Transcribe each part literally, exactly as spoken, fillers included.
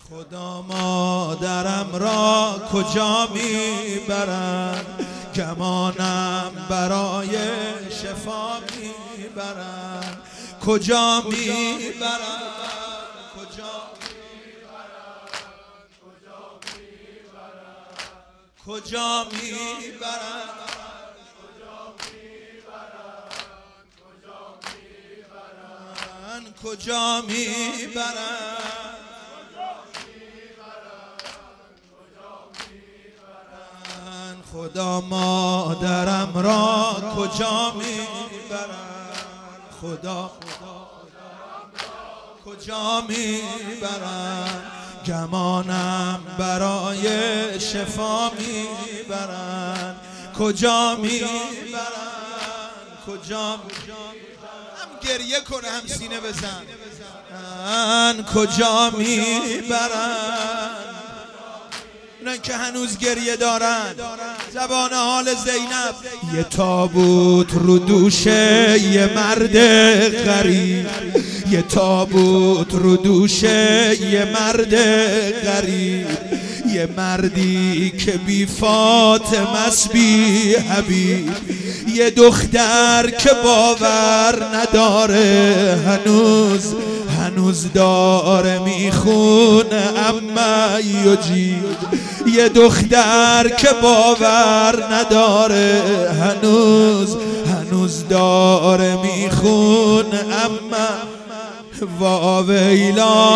خدا مادرم را کجا میبرن، گمانم برای شفا میبرن. کجا میبرن کجا کجا میبرن کجا میبرن خدا مادرم را کجا میبرن، خدا کجا میبرن، گمانم برای شفا میبرن. کجا میبرن کجا هم گریه کنه هم سینه بزن. کجا میبرن اونن که هنوز گریه دارن. زبان حال زینب: یه تابوت رو دوشه یه مرد غریب، یه تابوت رو دوشه یه مرد غریب، یه مردی که بی فاطمه است بی حبیب، یه دختر که باور نداره هنوز هنوز داره میخونه اما یجیب، یه دختر که باور نداره هنوز هنوز داره میخونه اما واویلا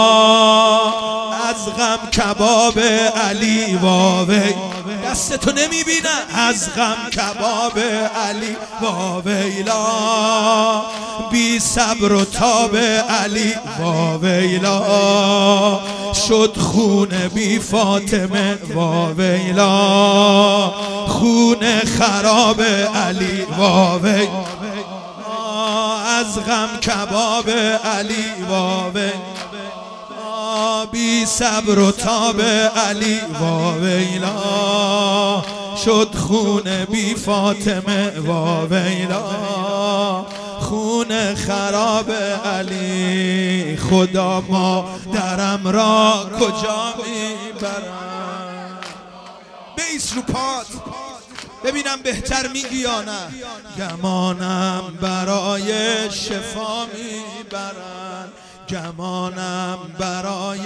از غم کباب علی. واوی دستتو نمیبینن از غم کباب علی. واویلا بی صبر و تاب علی. واویلا شد خون بی فاطمه. واویلا خون خراب علی. واوی از غم کباب علی. واوی بی صبر و تاب علی. واویلا شد خون بی فاطمه. واویلا خون خراب علی. خدا مادرم را کجا میبرن. بیس رو پات ببینم بهتر میگی یا نه. گمانم برای شفا میبرن، گمانم برای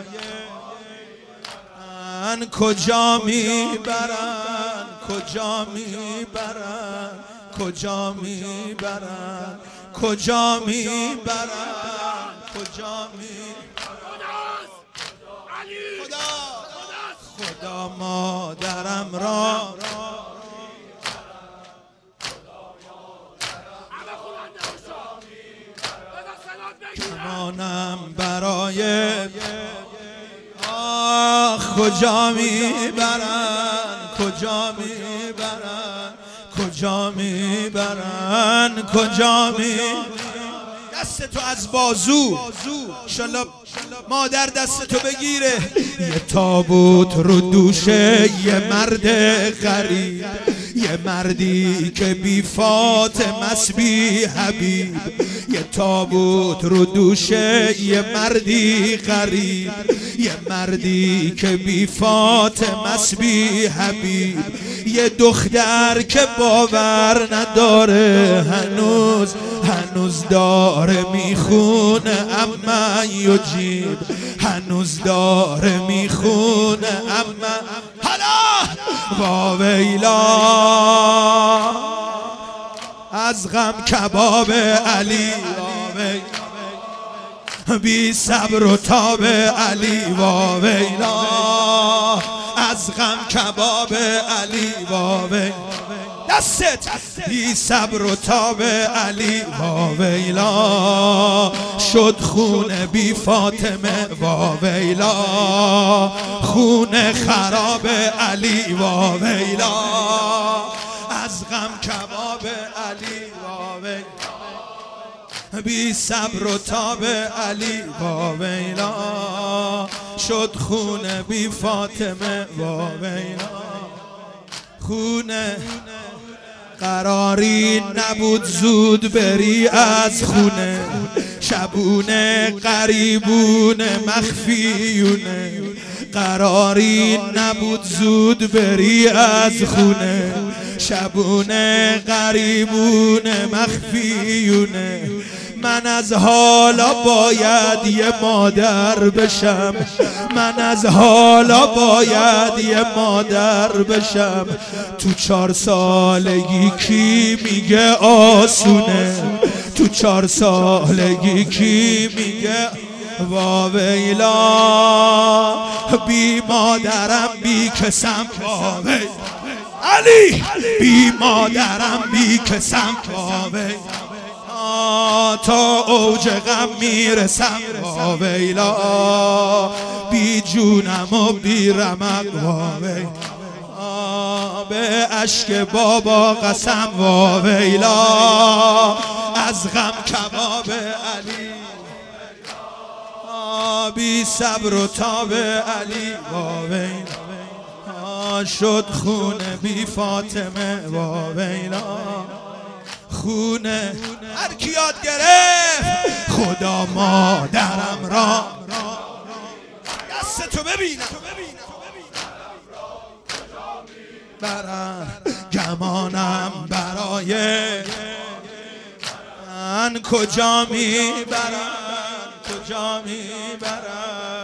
من. کجا میبرن کجا میبرن کجا میبرن کجا میبرن کجا میبرن. خدا خدا مادرم را گمانم برای آخ کجا میبرن کجا میبرن کجا میبرن کجا میبرن. دستتو از بازو انشالله مادر دستتو بگیره. یه تابوت رو دوشه یه مرد غریب، یه مردی که بی فاطمه است بی حبیب، یه تابوت رو دوشه یه مردی غریب، یه مردی که بی فاطمه است بی حبیب، یه دختر که باور نداره هنوز هنوز داره میخونه اما یجیب، هنوز داره میخونه اما حالا. واویلا از غم کباب علی. بی صبر و تاب علی. واویلا از غم کباب علی. واویلا دست بی صبر و تاب علی. واویلا شد خون بی فاطمه. واویلا خون خراب علی. واویلا از غم کباب علی. واویلا بی صبر و تاب علی. واویلا شد خون بی فاطمه. واویلا خون قراری نبود زود بری از خونه، شبونه قریبونه مخفیونه. قراری نبود زود بری از خونه، شبونه قریبونه مخفیونه. من از حالا باید یه مادر بشم، من از حالا باید یه مادر بشم. تو چهار سالگی کی میگه آسونه، تو چهار سالگی کی میگه واویلا. بی مادرم بی کسم واویلا، علی بی مادرم بی کسم واویلا. تا اوج غم میرسم واویلا، بی جونم و بی رمق واویلا. به اشک بابا قسم واویلا، از غم کباب علی. بی صبر و تاب علی واویلا، شد خونه بی فاطمه واویلا. خونه هر کی یاد گرفت خدا مادرم را. دست تو ببینم برن گمانم برای من، کجا میبرن کجا میبرن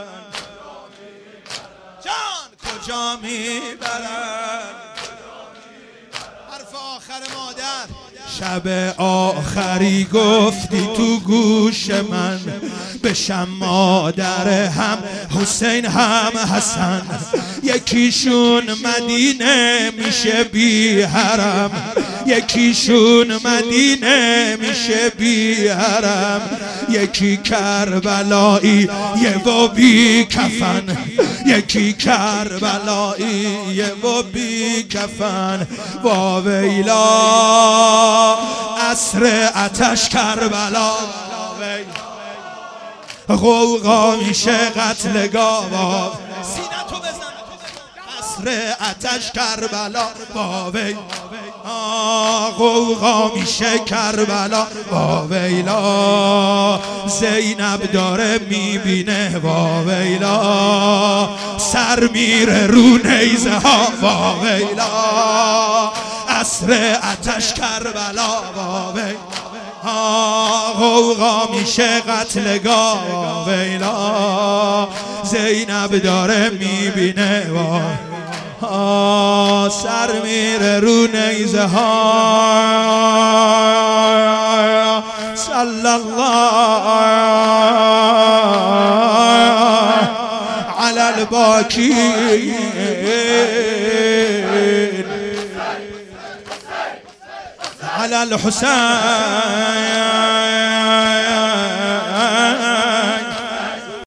جان، کجا میبرن. حرف آخر مادر. شب آخری گفتی تو گوش من، بشم مادر هم حسین هم حسن. یکیشون مدینه میشه بی حرم، یکیشون مدینه میشه بی حرم. یکی کربلایی یه و بی کفن، یکی کربلایی یه و بی کفن واویلا. عصر آتش کربلا غوغا میشه قتلگاه. سینه تو بزن. عصر آتش کربلا واویلا، غوغا میشه کربلا واویلا. زینب داره میبینه واویلا، سر میره رو نیزه ها واویلا. عصر آتش کربلا واویلا، غوغا میشه قتلگاه واویلا. زینب داره میبینه وا، سر میره رو نیزه ها. صلی الله علی الباکین علی الحسین